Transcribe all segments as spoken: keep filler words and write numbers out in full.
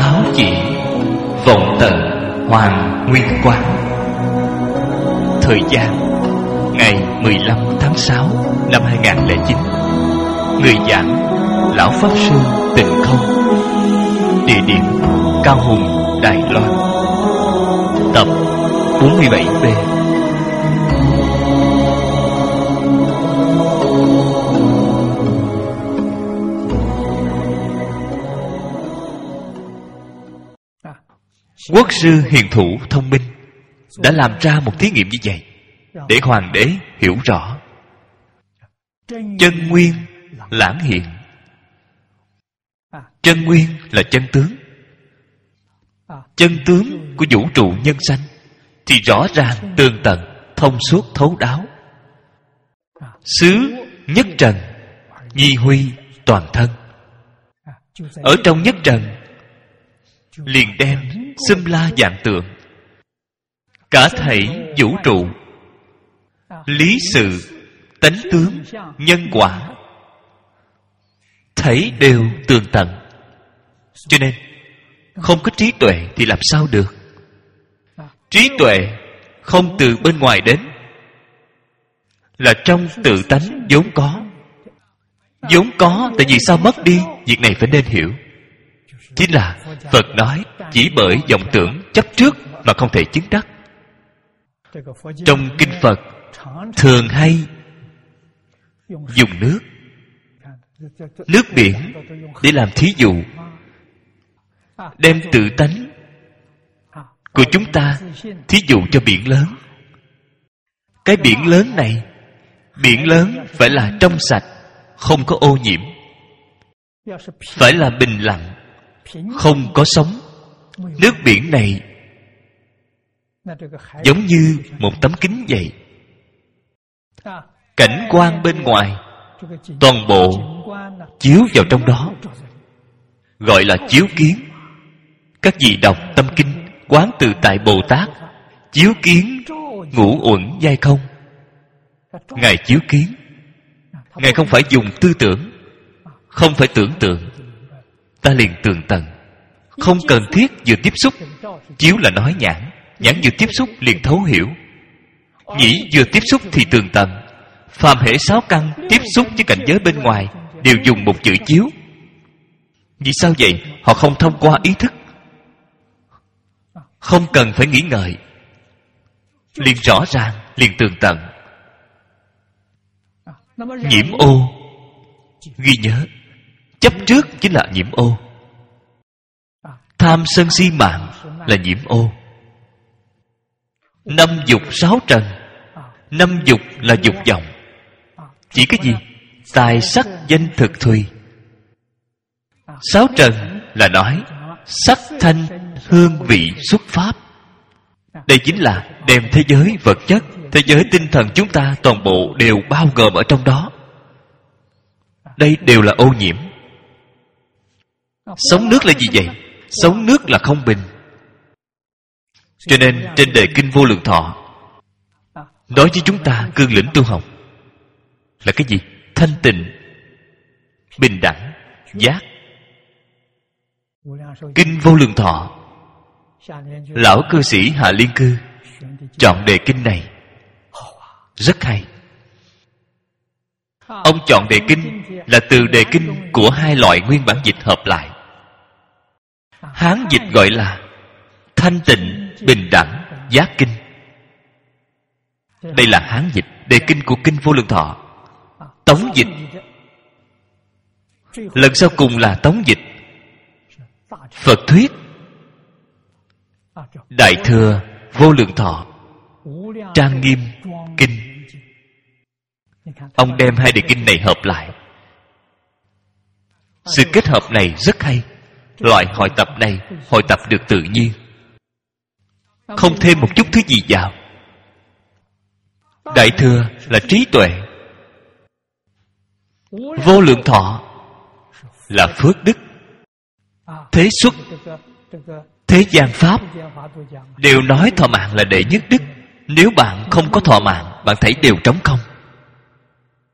áo chỉ, vọng tận hoàng nguyên quang. Thời gian ngày mười lăm tháng sáu năm hai nghìn không trăm lẻ chín. Người giảng Lão Pháp Sư Tịnh Không. Địa điểm Cao Hùng, Đài Loan. Tập bốn mươi bảy B. Quốc sư hiền thủ thông minh đã làm ra một thí nghiệm như vậy để hoàng đế hiểu rõ chân nguyên lãng hiện. Chân nguyên là chân tướng. Chân tướng của vũ trụ nhân sanh thì rõ ràng tường tận, thông suốt thấu đáo. Xứ nhất trần, nhi huy toàn thân. Ở trong nhất trần liền đem xâm la vạn tượng, cả thảy vũ trụ, lý sự, tánh tướng, nhân quả, thảy đều tường tận. Cho nên không có trí tuệ thì làm sao được. Trí tuệ không từ bên ngoài đến, là trong tự tánh vốn có. Vốn có tại vì sao mất đi, việc này phải nên hiểu. Chính là Phật nói chỉ bởi vọng tưởng chấp trước mà không thể chứng đắc. Trong kinh Phật thường hay dùng nước nước biển để làm thí dụ, đem tự tánh của chúng ta thí dụ cho biển lớn. Cái biển lớn này, biển lớn phải là trong sạch, không có ô nhiễm, phải là bình lặng, không có sóng. Nước biển này giống như một tấm kính vậy. Cảnh quan bên ngoài toàn bộ chiếu vào trong đó, gọi là chiếu kiến. Các vị đọc tâm kinh Quán Tự Tại Bồ Tát chiếu kiến ngũ uẩn giai không. Ngài chiếu kiến, Ngài không phải dùng tư tưởng, không phải tưởng tượng, ta liền tường tận, không cần thiết vừa tiếp xúc. Chiếu là nói nhãn, nhãn vừa tiếp xúc liền thấu hiểu. Nhĩ vừa tiếp xúc thì tường tận. Phàm hễ sáu căn tiếp xúc với cảnh giới bên ngoài đều dùng một chữ chiếu. Vì sao vậy? Họ không thông qua ý thức, không cần phải nghĩ ngợi, liền rõ ràng, liền tường tận. Nhiễm ô, ghi nhớ, chấp trước chính là nhiễm ô. Tham sân si mạng là nhiễm ô. Năm dục sáu trần. Năm dục là dục vọng. Chỉ cái gì? Tài sắc danh thực thùy. Sáu trần là nói sắc thanh hương vị xuất pháp. Đây chính là đem thế giới vật chất, thế giới tinh thần chúng ta toàn bộ đều bao gồm ở trong đó. Đây đều là ô nhiễm. Sống nước là gì vậy? Sống nước là không bình. Cho nên trên đề kinh Vô Lượng Thọ nói với chúng ta cương lĩnh tu học là cái gì? Thanh tịnh, bình đẳng, giác. Kinh Vô Lượng Thọ, lão cư sĩ Hạ Liên Cư chọn đề kinh này rất hay. Ông chọn đề kinh là từ đề kinh của hai loại nguyên bản dịch hợp lại. Hán dịch gọi là Thanh tịnh bình đẳng giác kinh. Đây là Hán dịch đề kinh của kinh Vô Lượng Thọ. Tống dịch, lần sau cùng là Tống dịch Phật thuyết Đại Thừa Vô Lượng Thọ Trang Nghiêm Kinh. Ông đem hai đề kinh này hợp lại. Sự kết hợp này rất hay. Loại hội tập này hội tập được tự nhiên, không thêm một chút thứ gì vào. Đại Thừa là trí tuệ, Vô Lượng Thọ là phước đức. Thế xuất, thế gian pháp đều nói thọ mạng là đệ nhất đức. Nếu bạn không có thọ mạng, bạn thấy đều trống không.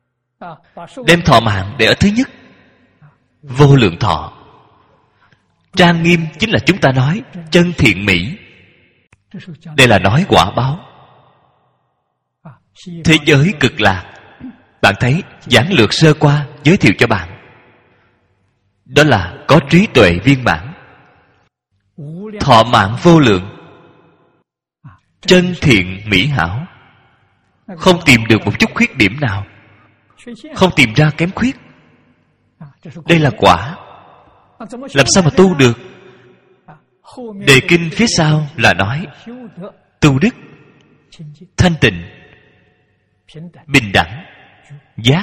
Đem thọ mạng để ở thứ nhất. Vô lượng thọ, Trang nghiêm chính là chúng ta nói chân thiện mỹ. Đây là nói quả báo. Thế giới cực lạc, bạn thấy giảng lược sơ qua giới thiệu cho bạn, đó là có trí tuệ viên mãn, thọ mạng vô lượng, chân thiện mỹ hảo, không tìm được một chút khuyết điểm nào, không tìm ra kém khuyết. Đây là quả. Làm sao mà tu được? Đề kinh phía sau là nói tu đức, thanh tịnh, bình đẳng, giác.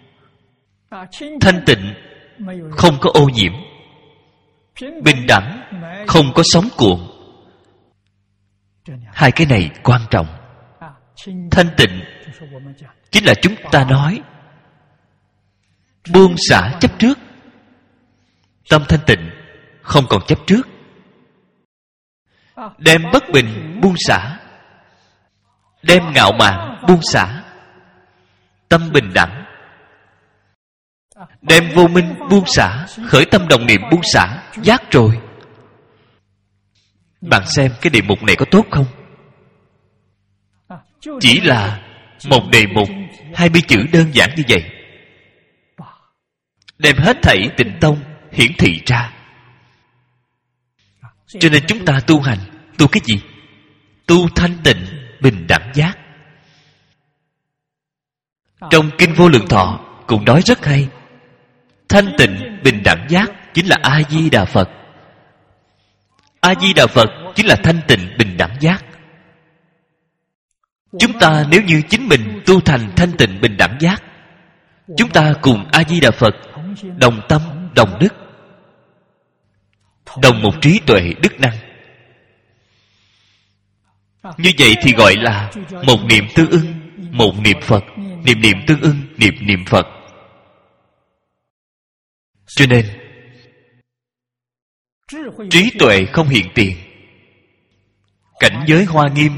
Thanh tịnh không có ô nhiễm, bình đẳng không có sóng cuộn. Hai cái này quan trọng. Thanh tịnh chính là chúng ta nói buông xả chấp trước. Tâm thanh tịnh không còn chấp trước, đem bất bình buông xả, đem ngạo mạn buông xả. Tâm bình đẳng, đem vô minh buông xả, khởi tâm đồng niệm buông xả, giác rồi. Bạn xem cái đề mục này có tốt không? Chỉ là một đề mục hai mươi chữ đơn giản như vậy, đem hết thảy tịnh tông hiển thị ra. Cho nên chúng ta tu hành, tu cái gì? Tu thanh tịnh bình đẳng giác. Trong Kinh Vô Lượng Thọ cũng nói rất hay. Thanh tịnh bình đẳng giác chính là A-di-đà Phật. A-di-đà Phật chính là thanh tịnh bình đẳng giác. Chúng ta nếu như chính mình tu thành thanh tịnh bình đẳng giác, chúng ta cùng A-di-đà Phật đồng tâm, đồng đức, đồng một trí tuệ đức năng. Như vậy thì gọi là một niệm tương ưng, một niệm Phật. Niệm niệm tương ưng, niệm niệm Phật. Cho nên trí tuệ không hiện tiền, cảnh giới hoa nghiêm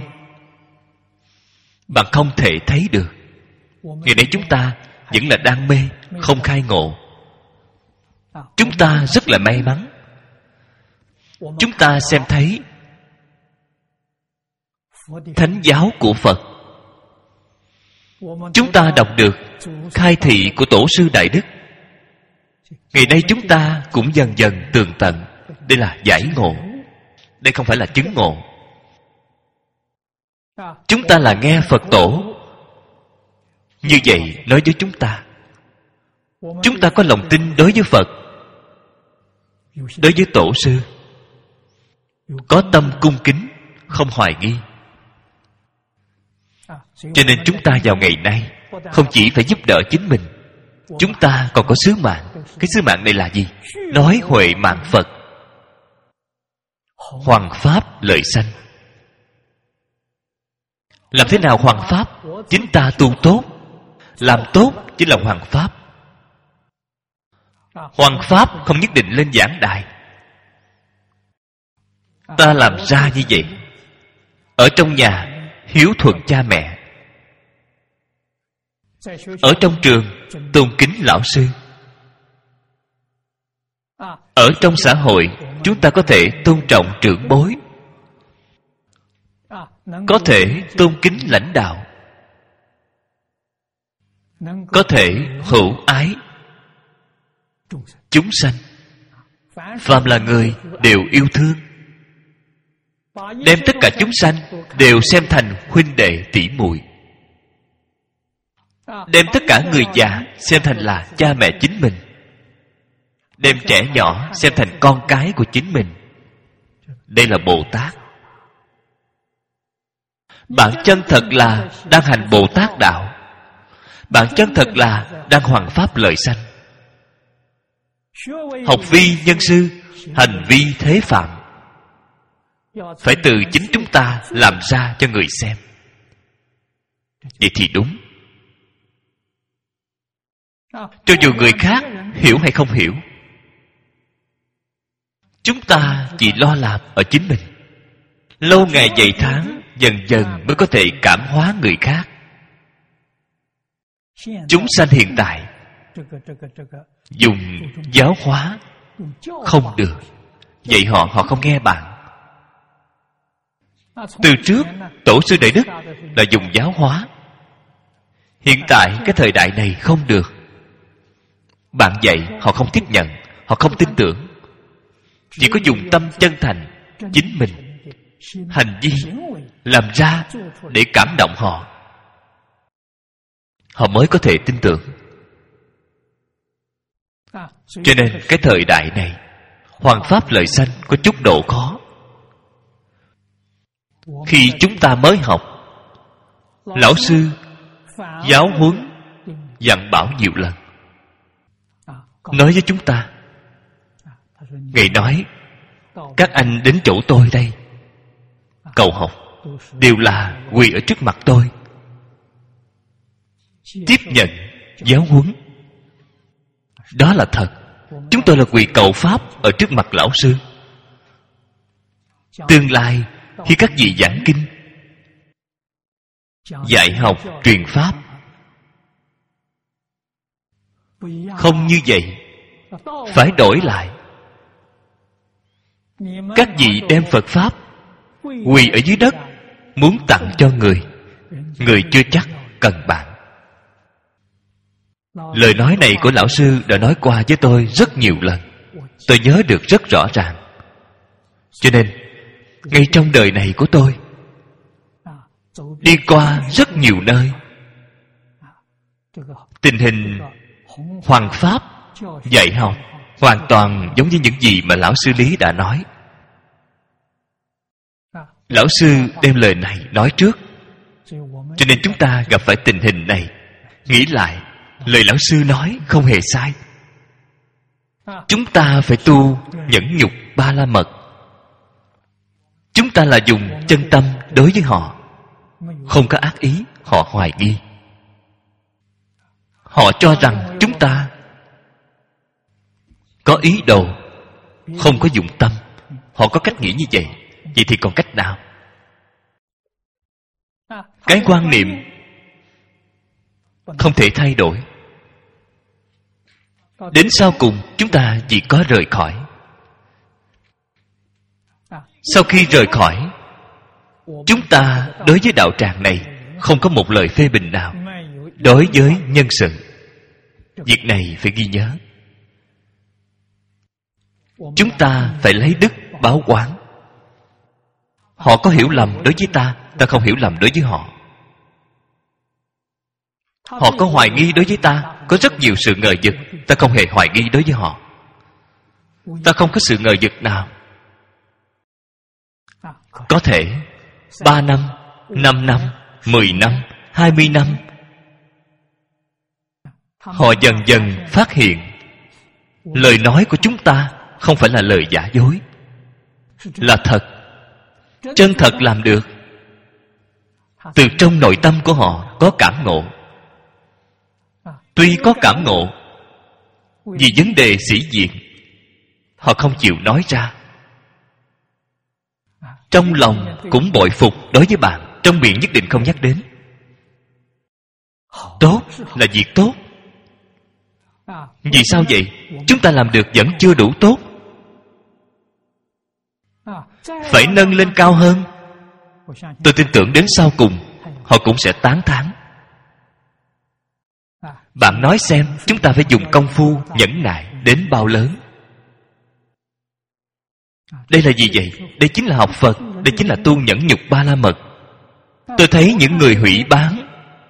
bạn không thể thấy được. Ngày nay chúng ta vẫn là đang mê, không khai ngộ. Chúng ta rất là may mắn. Chúng ta xem thấy thánh giáo của Phật. Chúng ta đọc được khai thị của Tổ sư Đại Đức. Ngày nay chúng ta cũng dần dần tường tận. Đây là giải ngộ, đây không phải là chứng ngộ. Chúng ta là nghe Phật Tổ như vậy nói với chúng ta. Chúng ta có lòng tin đối với Phật, đối với Tổ sư, có tâm cung kính, không hoài nghi. Cho nên chúng ta vào ngày nay không chỉ phải giúp đỡ chính mình, chúng ta còn có sứ mạng. Cái sứ mạng này là gì? Nói huệ mạng Phật, hoằng pháp lợi sanh. Làm thế nào hoằng pháp? Chính ta tu tốt. Làm tốt chính là hoằng pháp. Hoằng pháp không nhất định lên giảng đài. Ta làm ra như vậy. Ở trong nhà hiếu thuận cha mẹ, ở trong trường tôn kính lão sư, ở trong xã hội chúng ta có thể tôn trọng trưởng bối, có thể tôn kính lãnh đạo, có thể hữu ái chúng sanh. Phàm là người đều yêu thương, đem tất cả chúng sanh đều xem thành huynh đệ tỷ muội, đem tất cả người già xem thành là cha mẹ chính mình, đem trẻ nhỏ xem thành con cái của chính mình. Đây là Bồ Tát. Bạn chân thật là đang hành Bồ Tát đạo. Bạn chân thật là đang hoằng pháp lợi sanh. Học vi nhân sư, hành vi thế phạm. Phải từ chính chúng ta làm ra cho người xem. Vậy thì đúng. Cho dù người khác hiểu hay không hiểu, chúng ta chỉ lo làm ở chính mình. Lâu ngày dày tháng, dần dần mới có thể cảm hóa người khác. Chúng sanh hiện tại dùng giáo hóa không được, Dạy họ, họ không nghe bạn. Từ trước tổ sư Đại Đức là dùng giáo hóa. Hiện tại cái thời đại này không được. Bạn dạy họ không tiếp nhận, họ không tin tưởng. Chỉ có dùng tâm chân thành, chính mình hành vi làm ra để cảm động họ, họ mới có thể tin tưởng. Cho nên cái thời đại này Hoàng pháp lợi sanh có chút độ khó. Khi chúng ta mới học, lão sư giáo huấn dặn bảo nhiều lần, nói với chúng ta. Ngài nói, các anh đến chỗ tôi đây cầu học đều là quỳ ở trước mặt tôi, tiếp nhận giáo huấn. Đó là thật. Chúng tôi là quỳ cầu pháp ở trước mặt lão sư. Tương lai khi các vị giảng kinh, dạy học truyền pháp, không như vậy, phải đổi lại. Các vị đem Phật pháp quỳ ở dưới đất, muốn tặng cho người, người chưa chắc cần bạn. Lời nói này của lão sư đã nói qua với tôi rất nhiều lần, tôi nhớ được rất rõ ràng. Cho nên ngay trong đời này của tôi, đi qua rất nhiều nơi, tình hình Hoàng pháp dạy học hoàn toàn giống như những gì mà lão sư Lý đã nói. Lão sư đem lời này nói trước, cho nên chúng ta gặp phải tình hình này, nghĩ lại lời lão sư nói không hề sai. Chúng ta phải tu nhẫn nhục ba la mật. Chúng ta là dùng chân tâm đối với họ, không có ác ý. Họ hoài nghi, họ cho rằng chúng ta có ý đồ, không có dụng tâm. Họ có cách nghĩ như vậy. Vậy thì còn cách nào? Cái quan niệm không thể thay đổi. Đến sau cùng chúng ta chỉ có rời khỏi. Sau khi rời khỏi, chúng ta đối với đạo tràng này không có một lời phê bình nào. Đối với nhân sự, việc này phải ghi nhớ. Chúng ta phải lấy đức báo oán. Họ có hiểu lầm đối với ta, ta không hiểu lầm đối với họ. Họ có hoài nghi đối với ta, có rất nhiều sự ngờ vực, ta không hề hoài nghi đối với họ. Ta không có sự ngờ vực nào. Có thể ba năm, năm năm, mười năm, hai mươi năm, họ dần dần phát hiện lời nói của chúng ta không phải là lời giả dối, là thật, chân thật làm được. Từ trong nội tâm của họ có cảm ngộ. Tuy có cảm ngộ, vì vấn đề sĩ diện, họ không chịu nói ra. Trong lòng cũng bội phục đối với bạn, trong miệng nhất định không nhắc đến. Tốt là việc tốt. Vì sao vậy? Chúng ta làm được vẫn chưa đủ tốt, phải nâng lên cao hơn. Tôi tin tưởng đến sau cùng họ cũng sẽ tán thán. Bạn nói xem, chúng ta phải dùng công phu nhẫn nại đến bao lớn. Đây là gì vậy? Đây chính là học Phật. Đây chính là tu nhẫn nhục ba la mật. Tôi thấy những người hủy bán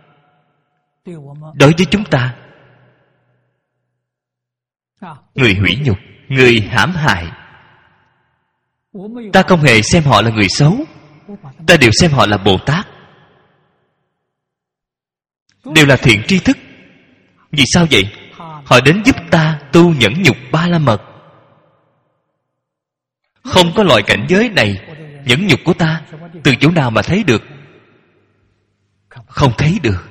đối với chúng ta, người hủy nhục, người hãm hại, ta không hề xem họ là người xấu, ta đều xem họ là Bồ Tát, đều là thiện tri thức. Vì sao vậy? Họ đến giúp ta tu nhẫn nhục ba la mật. Không có loại cảnh giới này, nhẫn nhục của ta từ chỗ nào mà thấy được? Không thấy được.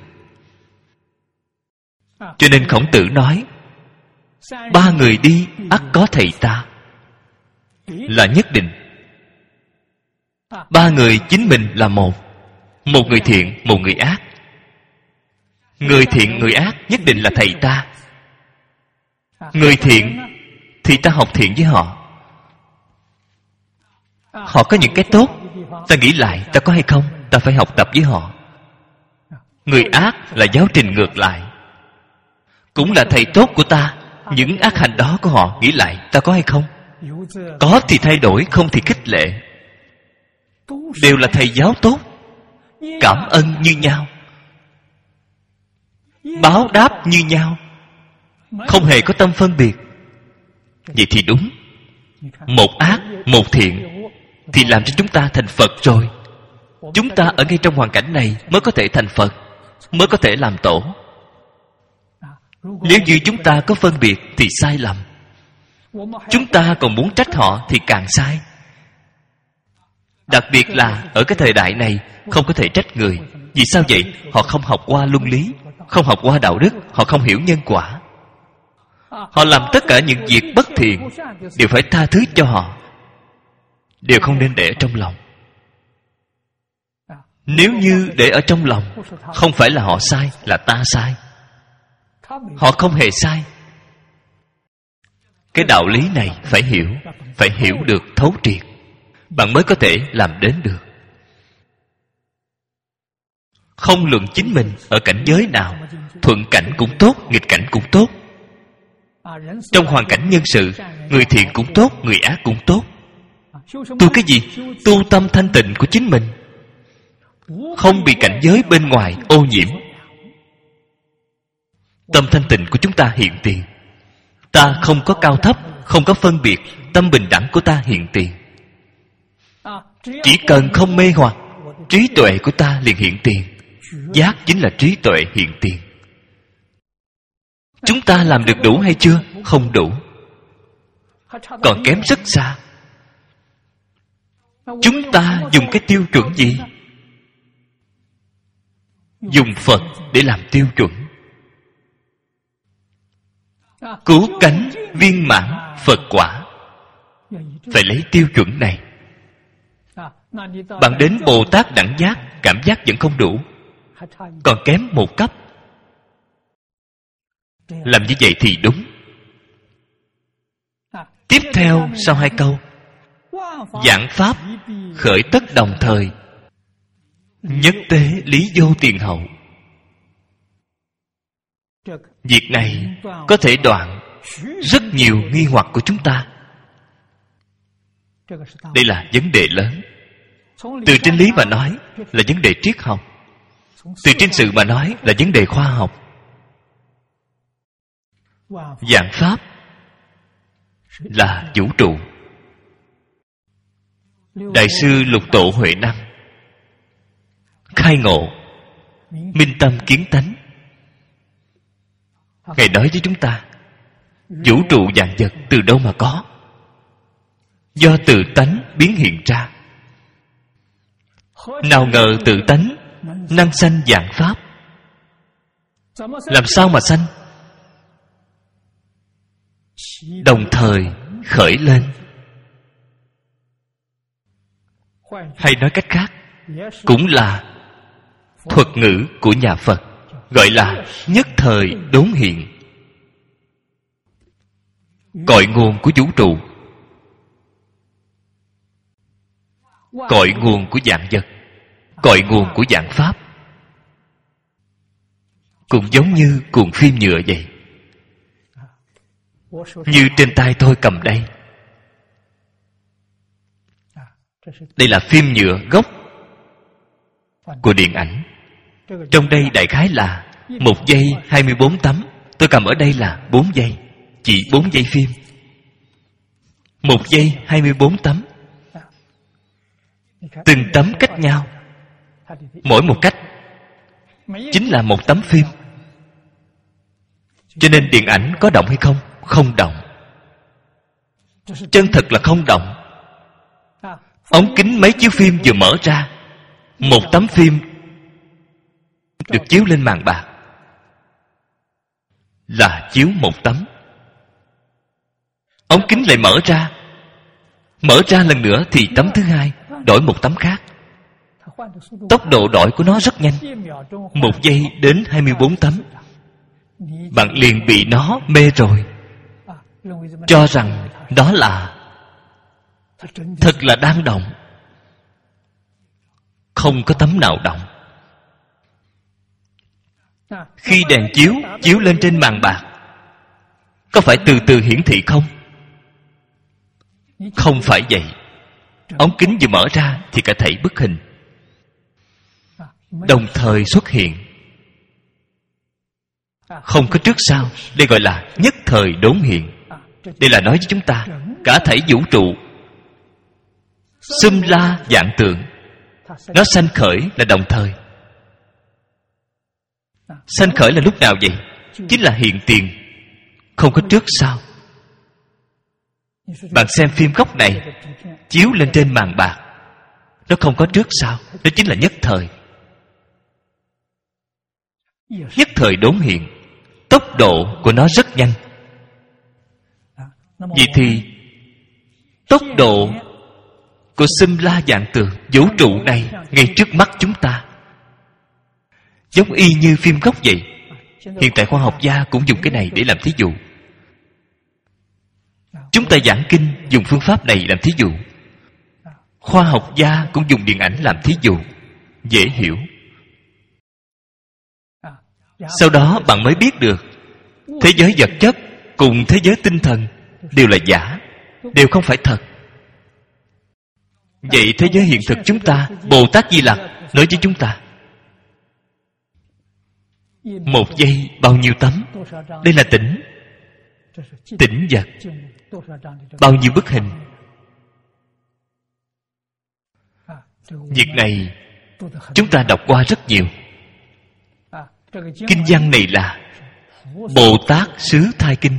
Cho nên Khổng Tử nói, ba người đi ắt có thầy ta, là nhất định. Ba người chính mình là một, một người thiện, một người ác. Người thiện, người ác nhất định là thầy ta. Người thiện thì ta học thiện với họ, Họ có những cái tốt, ta nghĩ lại ta có hay không? Ta phải học tập với họ. Người ác là giáo trình ngược lại, cũng là thầy tốt của ta. Những ác hành đó của họ, nghĩ lại ta có hay không? Có thì thay đổi, không thì khích lệ. Đều là thầy giáo tốt, cảm ân như nhau, báo đáp như nhau, không hề có tâm phân biệt. Vậy thì đúng. Một ác, một thiện thì làm cho chúng ta thành Phật rồi. Chúng ta ở ngay trong hoàn cảnh này mới có thể thành Phật, mới có thể làm tổ. Nếu như chúng ta có phân biệt thì sai lầm. Chúng ta còn muốn trách họ thì càng sai. Đặc biệt là ở cái thời đại này không có thể trách người. Vì sao vậy? Họ không học qua luân lý, không học qua đạo đức, họ không hiểu nhân quả. Họ làm tất cả những việc bất thiện đều phải tha thứ cho họ, đều không nên để ở trong lòng. Nếu như để ở trong lòng, không phải là họ sai, là ta sai. Họ không hề sai. Cái đạo lý này phải hiểu, phải hiểu được thấu triệt, bạn mới có thể làm đến được. Không luận chính mình ở cảnh giới nào, thuận cảnh cũng tốt, nghịch cảnh cũng tốt. Trong hoàn cảnh nhân sự, người thiện cũng tốt, người ác cũng tốt. Tu cái gì? Tu tâm thanh tịnh của chính mình, không bị cảnh giới bên ngoài ô nhiễm. Tâm thanh tịnh của chúng ta hiện tiền. Ta không có cao thấp, không có phân biệt. Tâm bình đẳng của ta hiện tiền. Chỉ cần không mê hoặc, trí tuệ của ta liền hiện tiền. Giác chính là trí tuệ hiện tiền. Chúng ta làm được đủ hay chưa? Không đủ, còn kém rất xa. Chúng ta dùng cái tiêu chuẩn gì? Dùng Phật để làm tiêu chuẩn. Cứu cánh viên mãn Phật quả, phải lấy tiêu chuẩn này. Bạn đến Bồ Tát đẳng giác, cảm giác vẫn không đủ, còn kém một cấp. Làm như vậy thì đúng. Tiếp theo sau hai câu, vạn pháp khởi tất đồng thời, nhất tế lý vô tiền hậu. Việc này có thể đoạn rất nhiều nghi hoặc của chúng ta. Đây là vấn đề lớn. Từ trên lý mà nói là vấn đề triết học, từ trên sự mà nói là vấn đề khoa học. Vạn pháp là vũ trụ. Đại sư Lục Tổ Huệ Năng khai ngộ, minh tâm kiến tánh. Ngài nói với chúng ta, vũ trụ vạn vật từ đâu mà có? Do tự tánh biến hiện ra. Nào ngờ tự tánh năng sanh vạn pháp. Làm sao mà sanh? Đồng thời khởi lên. Hay nói cách khác, cũng là thuật ngữ của nhà Phật, gọi là nhất thời đốn hiện. Cội nguồn của vũ trụ, cội nguồn của vạn vật, cội nguồn của vạn pháp, cũng giống như cuộn phim nhựa vậy. Như trên tay tôi cầm đây, đây là phim nhựa gốc của điện ảnh. Trong đây đại khái là một giây hai mươi bốn tấm. Tôi cầm ở đây là bốn giây, chỉ bốn giây phim. Một giây hai mươi bốn tấm, từng tấm cách nhau, mỗi một cách chính là một tấm phim. Cho nên điện ảnh có động hay không? Không động. Chân thật là không động. Ống kính máy chiếu phim vừa mở ra, một tấm phim được chiếu lên màn bạc, là chiếu một tấm. Ống kính lại mở ra, mở ra lần nữa thì tấm thứ hai, đổi một tấm khác. Tốc độ đổi của nó rất nhanh, một giây đến hai mươi bốn tấm. Bạn liền bị nó mê rồi, cho rằng đó là thật là đang động. Không có tấm nào động. Khi đèn chiếu chiếu lên trên màn bạc, có phải từ từ hiển thị không? Không phải vậy. Ống kính vừa mở ra thì cả thảy bức hình đồng thời xuất hiện, không có trước sau. Đây gọi là nhất thời đốn hiện. Đây là nói với chúng ta cả thảy vũ trụ xum la vạn tượng, nó sanh khởi là đồng thời. Sanh khởi là lúc nào vậy? Chính là hiện tiền, không có trước sau. Bạn xem phim góc này chiếu lên trên màn bạc, nó không có trước sau. Đó chính là nhất thời. Nhất thời đốn hiện. Tốc độ của nó rất nhanh. Vậy thì tốc độ của xum la vạn tượng vũ trụ này ngay trước mắt chúng ta, giống y như phim gốc vậy. Hiện tại khoa học gia cũng dùng cái này để làm thí dụ. Chúng ta giảng kinh dùng phương pháp này làm thí dụ. Khoa học gia cũng dùng điện ảnh làm thí dụ, dễ hiểu. Sau đó bạn mới biết được thế giới vật chất cùng thế giới tinh thần đều là giả, đều không phải thật. Vậy thế giới hiện thực chúng ta, Bồ Tát Di Lặc nói với chúng ta, một giây bao nhiêu tấm? Đây là tỉnh. Tỉnh vật. Bao nhiêu bức hình? Việc này chúng ta đọc qua rất nhiều. Kinh văn này là Bồ Tát Xứ Thai Kinh.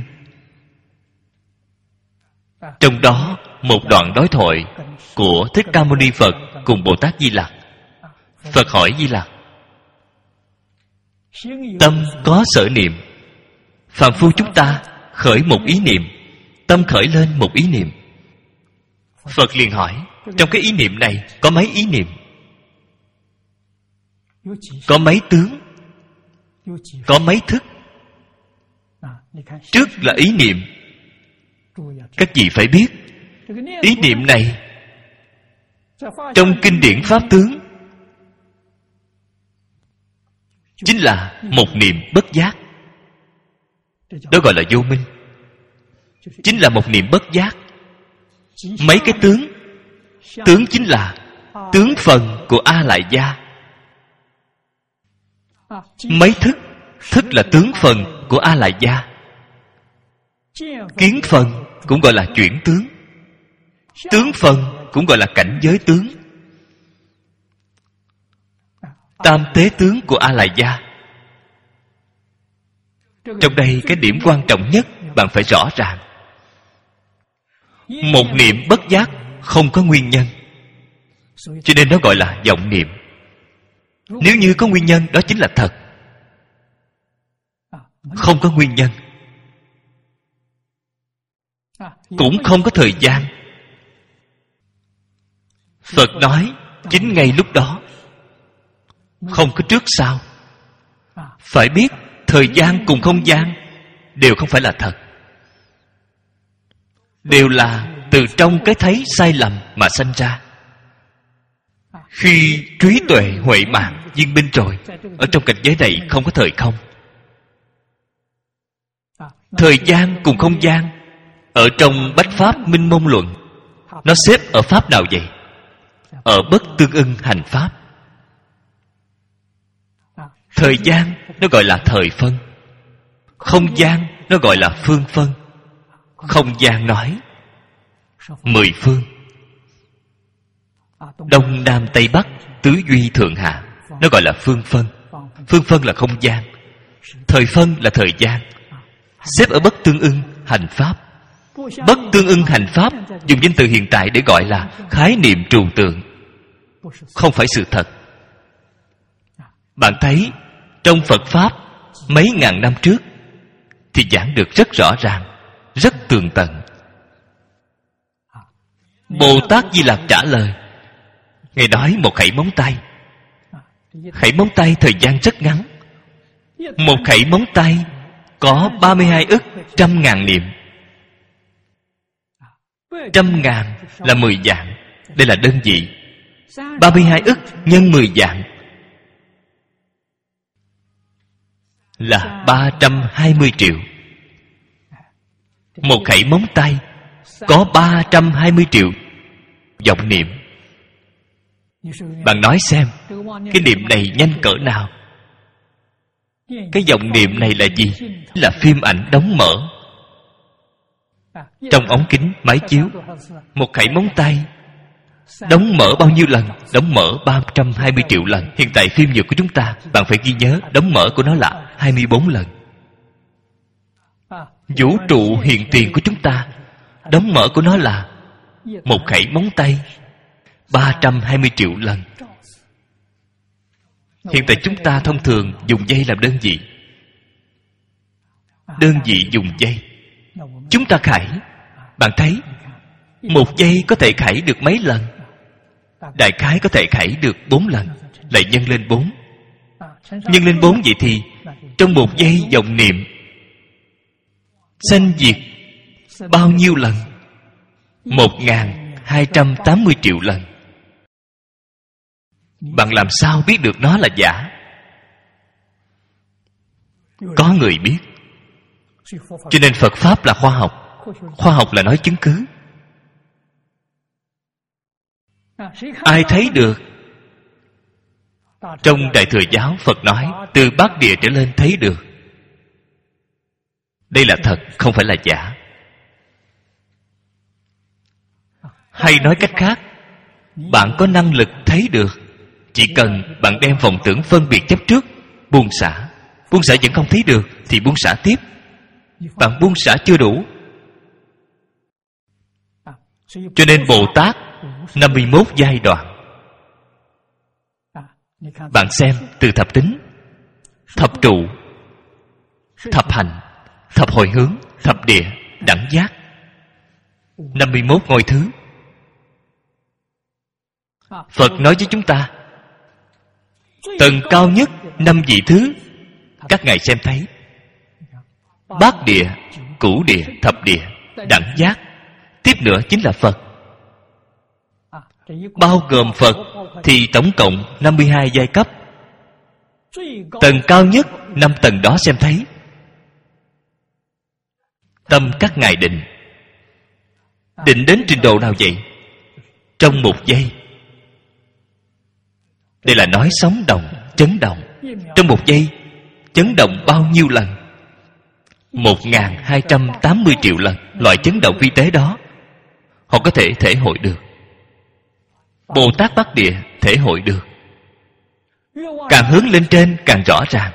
Trong đó một đoạn đối thoại của Thích Ca Mâu Ni Phật cùng Bồ Tát Di Lặc. Phật hỏi Di Lặc: tâm có sở niệm, phàm phu chúng ta khởi một ý niệm, tâm khởi lên một ý niệm. Phật liền hỏi: trong cái ý niệm này có mấy ý niệm? Có mấy tướng? Có mấy thức? Trước là ý niệm. Các vị phải biết, ý niệm này trong kinh điển Pháp tướng chính là một niệm bất giác. Đó gọi là vô minh. Chính là một niệm bất giác. Mấy cái tướng, tướng chính là tướng phần của A Lại Gia. Mấy thức, thức là tướng phần của A Lại Gia. Kiến phần cũng gọi là chuyển tướng. Tướng phần cũng gọi là cảnh giới tướng. Tam tế tướng của A Lại Gia. Trong đây cái điểm quan trọng nhất bạn phải rõ ràng. Một niệm bất giác không có nguyên nhân, cho nên nó gọi là vọng niệm. Nếu như có nguyên nhân, đó chính là thật. Không có nguyên nhân, cũng không có thời gian. Phật nói chính ngay lúc đó, không có trước sau. Phải biết thời gian cùng không gian đều không phải là thật, đều là từ trong cái thấy sai lầm mà sanh ra. Khi trí tuệ huệ mạng viên minh rồi, ở trong cảnh giới này không có thời không. Thời gian cùng không gian ở trong Bách Pháp Minh Mông Luận, nó xếp ở pháp nào vậy? Ở bất tương ưng hành pháp. Thời gian nó gọi là thời phân, không gian nó gọi là phương phân. Không gian nói mười phương, đông nam tây bắc tứ duy thượng hạ, nó gọi là phương phân. Phương phân là không gian, thời phân là thời gian. Xếp ở bất tương ưng hành pháp. Bất tương ưng hành pháp dùng danh từ hiện tại để gọi là khái niệm trừu tượng, không phải sự thật. Bạn thấy trong Phật Pháp mấy ngàn năm trước thì giảng được rất rõ ràng, rất tường tận. Bồ Tát Di Lặc trả lời, Ngài nói một khẩy móng tay. Khẩy móng tay thời gian rất ngắn. Một khẩy móng tay có ba mươi hai ức trăm ngàn niệm. Trăm ngàn là mười vạn. Đây là đơn vị. Ba mươi hai ức nhân mười vạn là ba trăm hai mươi triệu. Một khẩy móng tay có ba trăm hai mươi triệu vọng niệm. Bạn nói xem, cái niệm này nhanh cỡ nào? Cái vọng niệm này là gì? Là phim ảnh đóng mở trong ống kính máy chiếu. Một khẩy móng tay đóng mở bao nhiêu lần? Đóng mở ba trăm hai mươi triệu lần. Hiện tại phim nhựa của chúng ta, bạn phải ghi nhớ, đóng mở của nó là hai mươi bốn lần. Vũ trụ hiện tiền của chúng ta, đóng mở của nó là một khẩy móng tay ba trăm hai mươi triệu lần. Hiện tại chúng ta thông thường dùng giây làm đơn vị. Đơn vị dùng giây. Chúng ta khải, bạn thấy một giây có thể khải được mấy lần? Đại khái có thể khải được bốn lần. Lại nhân lên bốn. Nhân lên bốn vậy thì trong một giây vọng niệm sanh diệt bao nhiêu lần? Một ngàn hai trăm tám mươi triệu lần. Bạn làm sao biết được nó là giả? Có người biết. Cho nên Phật Pháp là khoa học. Khoa học là nói chứng cứ. Ai thấy được? Trong Đại Thừa Giáo, Phật nói từ bát địa trở lên thấy được. Đây là thật, không phải là giả. Hay nói cách khác, bạn có năng lực thấy được. Chỉ cần bạn đem vọng tưởng phân biệt chấp trước, buông xả. Buông xả vẫn không thấy được thì buông xả tiếp. Bạn buông xả chưa đủ. Cho nên Bồ Tát năm mươi mốt giai đoạn. Bạn xem từ thập tính, thập trụ, thập hành, thập hồi hướng, thập địa, đẳng giác, năm mươi mốt ngôi thứ. Phật nói với chúng ta tầng cao nhất năm vị thứ các ngài xem thấy. Bát địa, cửu địa, thập địa, đẳng giác. Tiếp nữa chính là Phật. Bao gồm Phật thì tổng cộng năm mươi hai giai cấp. Tầng cao nhất năm tầng đó xem thấy. Tâm các ngài định. Định đến trình độ nào vậy? Trong một giây. Đây là nói sóng động, chấn động. Trong một giây chấn động bao nhiêu lần? Một ngàn hai trăm tám mươi triệu lần. Loại chấn động vi tế đó họ có thể thể hội được. Bồ Tát Bát Địa thể hội được. Càng hướng lên trên càng rõ ràng.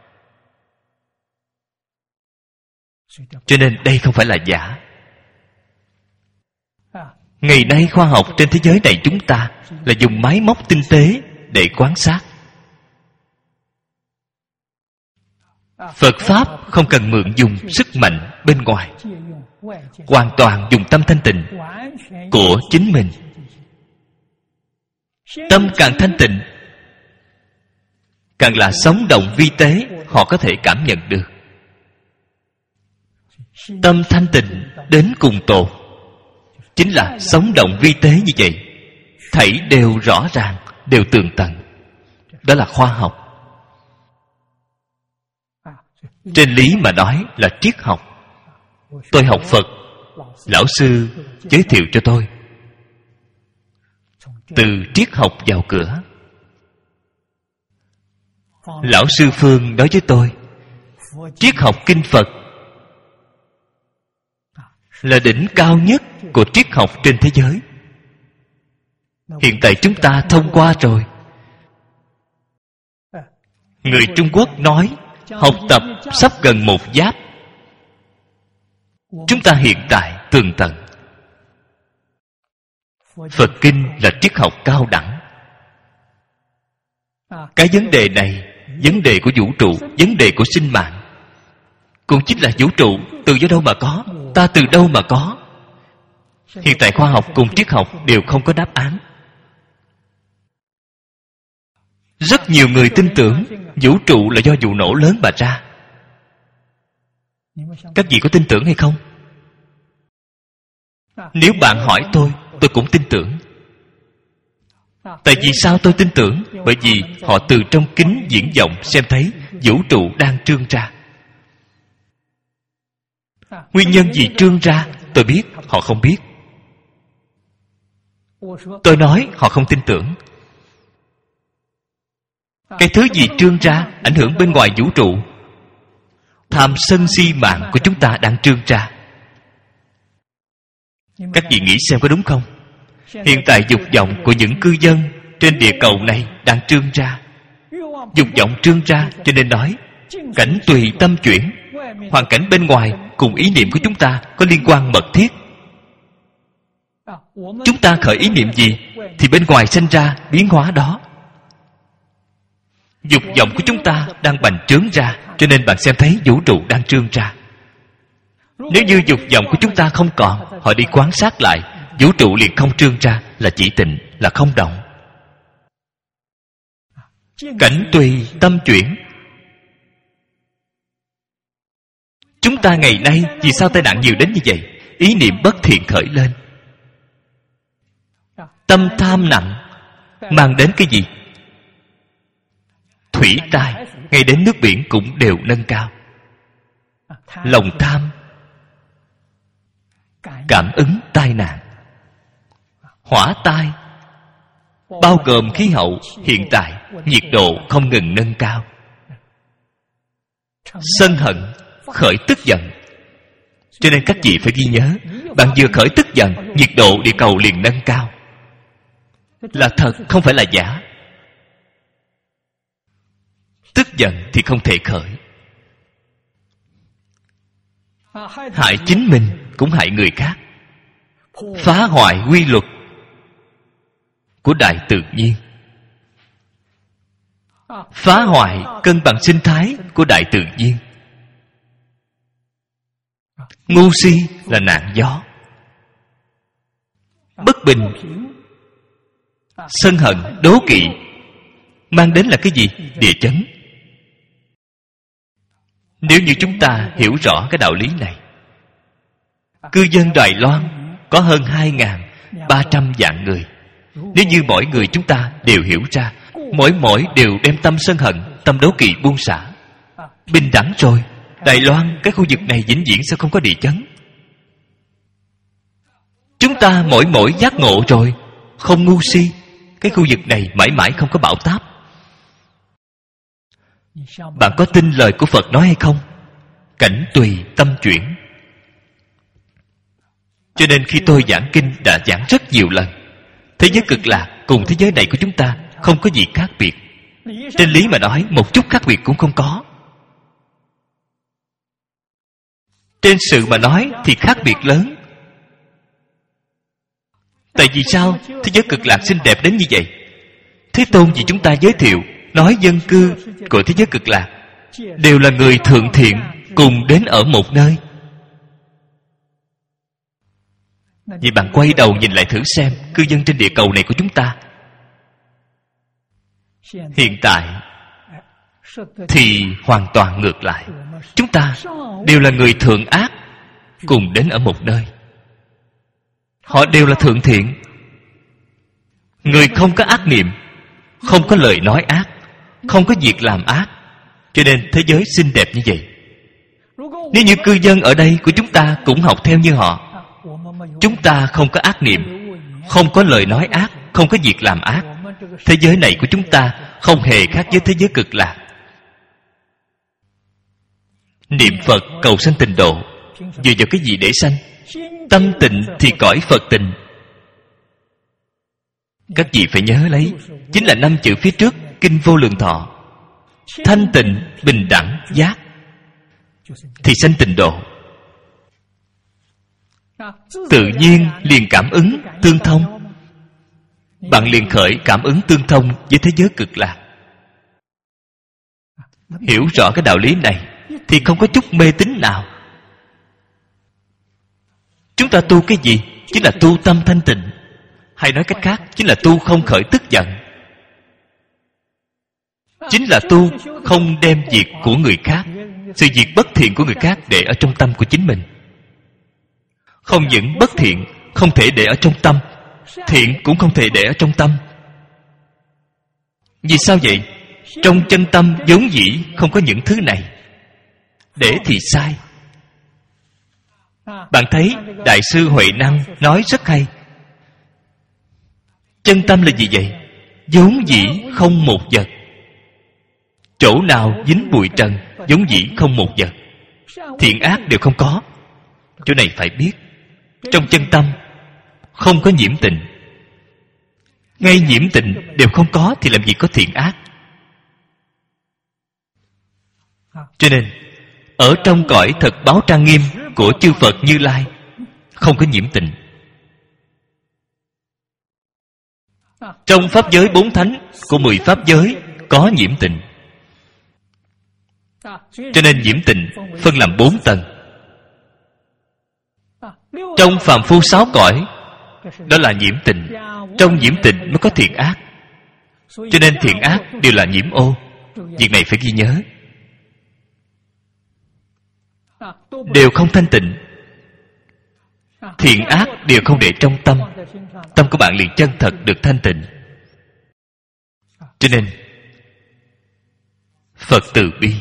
Cho nên đây không phải là giả. Ngày nay khoa học trên thế giới này chúng ta là dùng máy móc tinh tế để quan sát. Phật Pháp không cần mượn dùng sức mạnh bên ngoài, hoàn toàn dùng tâm thanh tịnh của chính mình. Tâm càng thanh tịnh, càng là sống động vi tế, họ có thể cảm nhận được. Tâm thanh tịnh đến cùng tột chính là sống động vi tế như vậy. Thảy đều rõ ràng, đều tường tận. Đó là khoa học. Trên lý mà nói là triết học. Tôi học Phật, lão sư giới thiệu cho tôi từ triết học vào cửa. Lão sư Phương nói với tôi triết học kinh Phật là đỉnh cao nhất của triết học trên thế giới. Hiện tại chúng ta thông qua rồi. Người Trung Quốc nói học tập sắp gần một giáp. Chúng ta hiện tại tường tận. Phật kinh là triết học cao đẳng. Cái vấn đề này, vấn đề của vũ trụ, vấn đề của sinh mạng, cũng chính là vũ trụ từ do đâu mà có, ta từ đâu mà có. Hiện tại khoa học cùng triết học đều không có đáp án. Rất nhiều người tin tưởng vũ trụ là do vụ nổ lớn mà ra. Các vị có tin tưởng hay không? Nếu bạn hỏi tôi, tôi cũng tin tưởng. Tại vì sao tôi tin tưởng? Bởi vì họ từ trong kính viễn vọng xem thấy vũ trụ đang trương ra. Nguyên nhân gì trương ra tôi biết, họ không biết. Tôi nói họ không tin tưởng. Cái thứ gì trương ra ảnh hưởng bên ngoài vũ trụ? Tham sân si mạng của chúng ta đang trương ra. Các vị nghĩ xem có đúng không? Hiện tại dục vọng của những cư dân trên địa cầu này đang trương ra. Dục vọng trương ra, cho nên nói cảnh tùy tâm chuyển. Hoàn cảnh bên ngoài cùng ý niệm của chúng ta có liên quan mật thiết. Chúng ta khởi ý niệm gì thì bên ngoài sinh ra biến hóa đó. Dục vọng của chúng ta đang bành trướng ra, cho nên bạn xem thấy vũ trụ đang trương ra. Nếu như dục vọng của chúng ta không còn, họ đi quan sát lại, vũ trụ liền không trương ra, là chỉ tịnh, là không động. Cảnh tùy tâm chuyển. Chúng ta ngày nay vì sao tai nạn nhiều đến như vậy? Ý niệm bất thiện khởi lên, tâm tham nặng, mang đến cái gì? Thủy tai, ngay đến nước biển cũng đều nâng cao. Lòng tham cảm ứng tai nạn. Hỏa tai bao gồm khí hậu hiện tại, nhiệt độ không ngừng nâng cao. Sân hận khởi tức giận. Cho nên các vị phải ghi nhớ, bạn vừa khởi tức giận, nhiệt độ địa cầu liền nâng cao. Là thật, không phải là giả. Tức giận thì không thể khởi. Hại chính mình cũng hại người khác. Phá hoại quy luật của đại tự nhiên, phá hoại cân bằng sinh thái của đại tự nhiên. Ngu si là nạn gió. Bất bình, sân hận, đố kỵ mang đến là cái gì? Địa chấn. Nếu như chúng ta hiểu rõ cái đạo lý này, cư dân Đài Loan có hơn hai nghìn ba trăm vạn người. Nếu như mỗi người chúng ta đều hiểu ra, mỗi mỗi đều đem tâm sân hận, tâm đố kỵ buông xả, bình đẳng rồi, Đài Loan, cái khu vực này vĩnh viễn sẽ không có địa chấn. Chúng ta mỗi mỗi giác ngộ rồi, không ngu si, cái khu vực này mãi mãi không có bão táp. Bạn có tin lời của Phật nói hay không? Cảnh tùy tâm chuyển. Cho nên khi tôi giảng kinh đã giảng rất nhiều lần, thế giới cực lạc cùng thế giới này của chúng ta không có gì khác biệt. Trên lý mà nói, một chút khác biệt cũng không có. Trên sự mà nói thì khác biệt lớn. Tại vì sao thế giới cực lạc xinh đẹp đến như vậy? Thế Tôn vì chúng ta giới thiệu, nói dân cư của thế giới cực lạc đều là người thượng thiện, cùng đến ở một nơi. Vậy bạn quay đầu nhìn lại thử xem, cư dân trên địa cầu này của chúng ta hiện tại thì hoàn toàn ngược lại. Chúng ta đều là người thượng ác, cùng đến ở một nơi. Họ đều là thượng thiện, người không có ác niệm, không có lời nói ác, không có việc làm ác. Cho nên thế giới xinh đẹp như vậy. Nếu như cư dân ở đây của chúng ta cũng học theo như họ, chúng ta không có ác niệm, không có lời nói ác, không có việc làm ác, thế giới này của chúng ta không hề khác với thế giới cực lạc. Niệm Phật cầu sanh tịnh độ, dựa vào cái gì để sanh? Tâm tịnh thì cõi Phật tịnh. Các vị phải nhớ lấy, chính là năm chữ phía trước Kinh Vô Lượng Thọ: thanh tịnh, bình đẳng, giác, thì sanh tịnh độ. Tự nhiên liền cảm ứng tương thông, bạn liền khởi cảm ứng tương thông với thế giới cực lạc. Hiểu rõ cái đạo lý này thì không có chút mê tín nào. Chúng ta tu cái gì? Chính là tu tâm thanh tịnh, hay nói cách khác, chính là tu không khởi tức giận, chính là tu không đem việc của người khác, sự việc bất thiện của người khác để ở trong tâm của chính mình. Không những bất thiện, không thể để ở trong tâm, thiện cũng không thể để ở trong tâm. Vì sao vậy? Trong chân tâm vốn dĩ không có những thứ này. Để thì sai. Bạn thấy Đại sư Huệ Năng nói rất hay. Chân tâm là gì vậy? Vốn dĩ không một vật. Chỗ nào dính bụi trần, vốn dĩ không một vật. Thiện ác đều không có. Chỗ này phải biết. Trong chân tâm không có nhiễm tịnh. Ngay nhiễm tịnh đều không có thì làm gì có thiện ác. Cho nên ở trong cõi thật báo trang nghiêm của chư Phật Như Lai không có nhiễm tịnh. Trong pháp giới bốn thánh của mười pháp giới có nhiễm tịnh. Cho nên nhiễm tịnh phân làm bốn tầng. Trong phàm phu sáu cõi đó là nhiễm tịnh. Trong nhiễm tịnh mới có thiện ác. Cho nên thiện ác đều là nhiễm ô. Việc này phải ghi nhớ. Đều không thanh tịnh. Thiện ác đều không để trong tâm. Tâm của bạn liền chân thật được thanh tịnh. Cho nên Phật từ bi,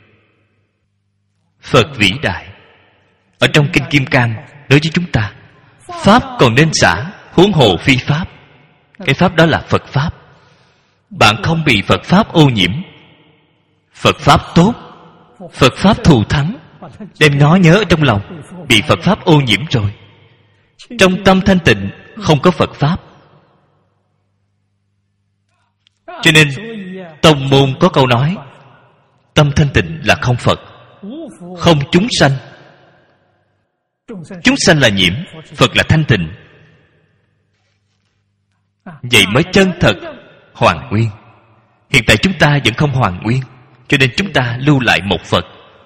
Phật vĩ đại. Ở trong Kinh Kim Cang nói với chúng ta, pháp còn nên xả, huống hồ phi pháp. Cái pháp đó là Phật pháp. Bạn không bị Phật pháp ô nhiễm. Phật pháp tốt, Phật pháp thù thắng, đem nó nhớ ở trong lòng. Bị Phật pháp ô nhiễm rồi. Trong tâm thanh tịnh không có Phật pháp. Cho nên tông môn có câu nói, tâm thanh tịnh là không Phật, không chúng sanh. Chúng sanh là nhiễm, Phật là thanh tịnh. Vậy mới chân thật hoàn nguyên. Hiện tại chúng ta vẫn không hoàn nguyên, cho nên chúng ta lưu lại một Phật.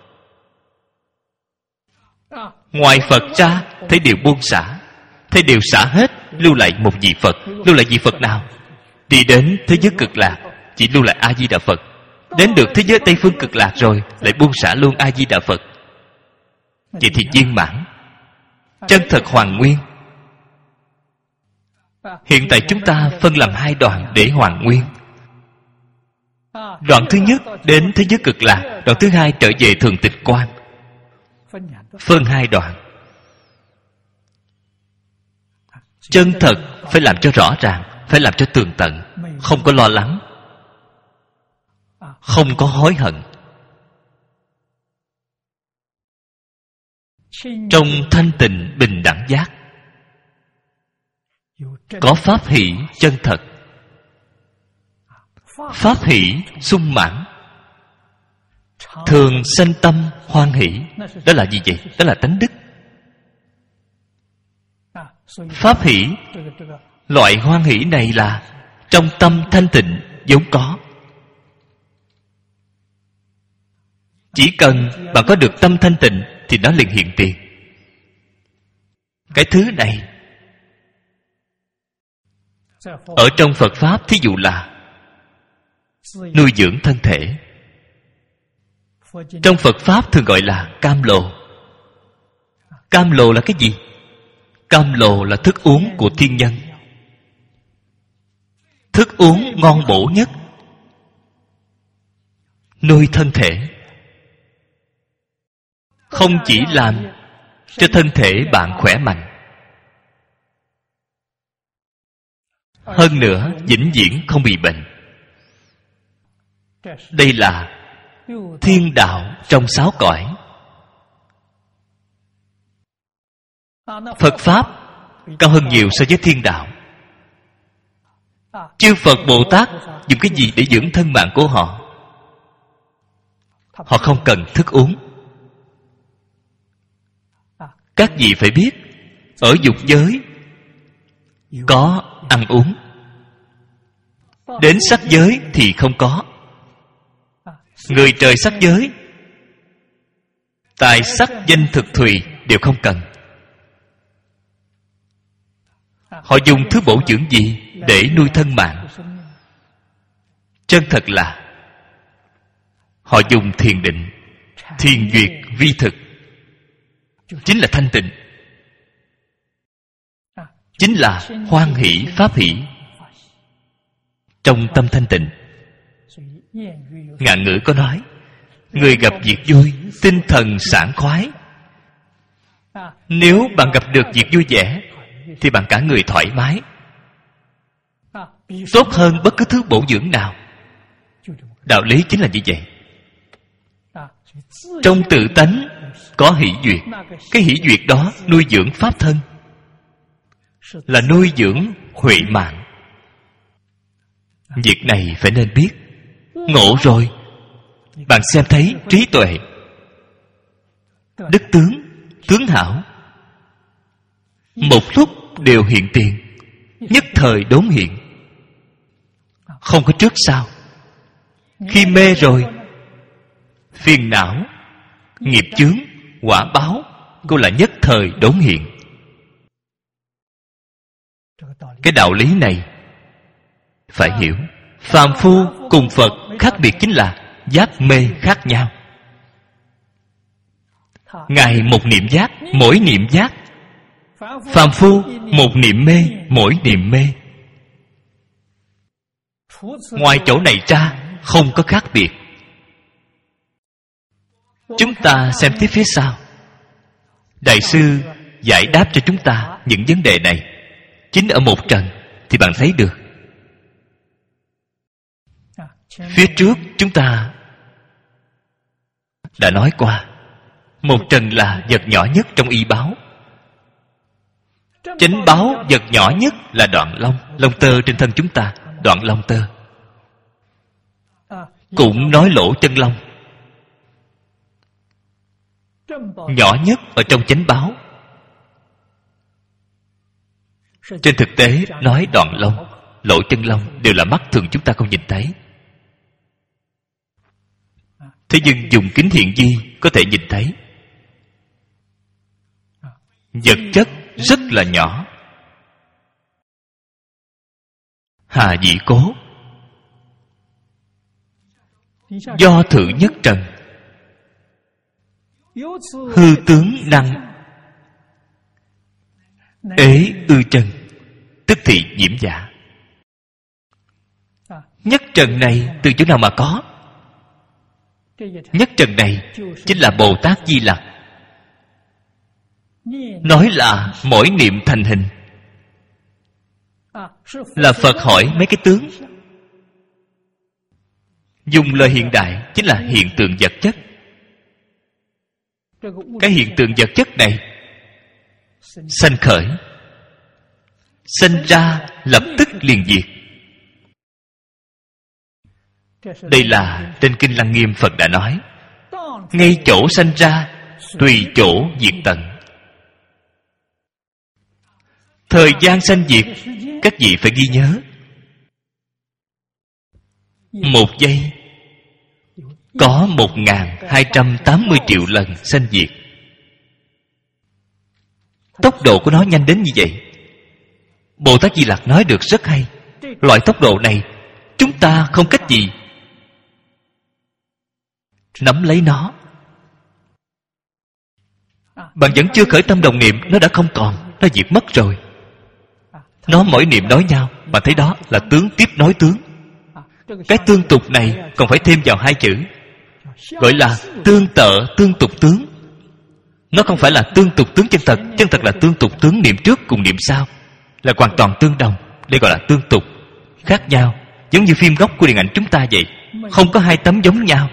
Ngoài Phật ra thấy đều buông xả, thấy đều xả hết, lưu lại một vị Phật. Lưu lại vị Phật nào? Đi đến thế giới cực lạc chỉ lưu lại A Di Đà Phật. Đến được thế giới Tây Phương cực lạc rồi lại buông xả luôn A Di Đà Phật. Vậy thì viên mãn, chân thật hoàn nguyên. Hiện tại chúng ta phân làm hai đoạn để hoàn nguyên. Đoạn thứ nhất đến thế giới cực lạc, đoạn thứ hai trở về thường tịch quan. Phân hai đoạn. Chân thật phải làm cho rõ ràng, phải làm cho tường tận, không có lo lắng, không có hối hận. Trong thanh tịnh bình đẳng giác có pháp hỷ chân thật. Pháp hỷ sung mãn, thường sanh tâm hoan hỷ. Đó là gì vậy? Đó là tánh đức. Pháp hỷ, loại hoan hỷ này là trong tâm thanh tịnh vốn có. Chỉ cần bạn có được tâm thanh tịnh thì nó liền hiện tiền. Cái thứ này ở trong Phật Pháp thí dụ là nuôi dưỡng thân thể. Trong Phật Pháp thường gọi là cam lồ. Cam lồ là cái gì? Cam lồ là thức uống của thiên nhân. Thức uống ngon bổ nhất, nuôi thân thể. Không chỉ làm cho thân thể bạn khỏe mạnh, hơn nữa vĩnh viễn không bị bệnh. Đây là thiên đạo trong sáu cõi. Phật Pháp cao hơn nhiều so với thiên đạo. Chư Phật Bồ Tát dùng cái gì để dưỡng thân mạng của họ? Họ không cần thức uống. Các vị phải biết, ở dục giới có ăn uống, đến sắc giới thì không có. Người trời sắc giới, tài sắc danh thực thùy đều không cần. Họ dùng thứ bổ dưỡng gì để nuôi thân mạng? Chân thật là họ dùng thiền định, thiền duyệt vi thực, chính là thanh tịnh. chính là hoan hỷ pháp hỷ trong tâm thanh tịnh. Ngạn ngữ có nói, người gặp việc vui, tinh thần sảng khoái. Nếu bạn gặp được việc vui vẻ, thì bạn cả người thoải mái, tốt hơn bất cứ thứ bổ dưỡng nào. Đạo lý chính là như vậy. Trong tự tánh có hỷ duyệt, cái hỷ duyệt đó nuôi dưỡng pháp thân, là nuôi dưỡng huệ mạng. Việc này phải nên biết. Ngộ rồi, bạn xem thấy trí tuệ, đức tướng, tướng hảo, một lúc đều hiện tiền, nhất thời đốn hiện, không có trước sau. Khi mê rồi, phiền não, nghiệp chướng, quả báo cũng là nhất thời đốn hiện. Cái đạo lý này phải hiểu. Phàm phu cùng Phật khác biệt chính là giác mê khác nhau. Ngài một niệm giác, mỗi niệm giác. Phàm phu một niệm mê, mỗi niệm mê. Ngoài chỗ này ra không có khác biệt. Chúng ta xem tiếp phía sau. Đại sư giải đáp cho chúng ta những vấn đề này. Chính ở một trần thì bạn thấy được. Phía trước chúng ta đã nói qua, một trần là vật nhỏ nhất trong y báo. Chánh báo vật nhỏ nhất là đoạn lông, lông tơ trên thân chúng ta, đoạn lông tơ. Cũng nói lỗ chân lông. Nhỏ nhất ở trong chánh báo. Trên thực tế nói đoạn lông, lỗ chân lông đều là mắt thường chúng ta không nhìn thấy. Thế nhưng dùng kính hiển vi có thể nhìn thấy. Vật chất rất là nhỏ. Hà dĩ cố, do thử nhất trần, hư tướng năng ế ư trần, tức thị nhiễm giả. Nhất trần này từ chỗ nào mà có? Nhất trần này chính là Bồ Tát Di Lặc. Nói là mỗi niệm thành hình. Là Phật hỏi mấy cái tướng. Dùng lời hiện đại chính là hiện tượng vật chất. Cái hiện tượng vật chất này sanh khởi, sanh ra lập tức liền diệt. Đây là trên Kinh Lăng Nghiêm Phật đã nói, ngay chỗ sanh ra, tùy chỗ diệt tận. Thời gian sanh diệt, các vị phải ghi nhớ. Một giây có một ngàn hai trăm tám mươi triệu lần sanh diệt. Tốc độ của nó nhanh đến như vậy. Bồ Tát Di Lặc nói được rất hay. Loại tốc độ này chúng ta không cách gì nắm lấy nó. Bạn vẫn chưa khởi tâm đồng niệm, nó đã không còn, nó diệt mất rồi. Nó mỗi niệm nói nhau, bạn thấy đó là tướng tiếp nối tướng. Cái tương tục này còn phải thêm vào hai chữ, gọi là tương tự tương tục tướng. Nó không phải là tương tục tướng chân thật. Chân thật là tương tục tướng niệm trước cùng niệm sau, là hoàn toàn tương đồng. Đây gọi là tương tục, khác nhau. Giống như phim gốc của điện ảnh chúng ta vậy, không có hai tấm giống nhau.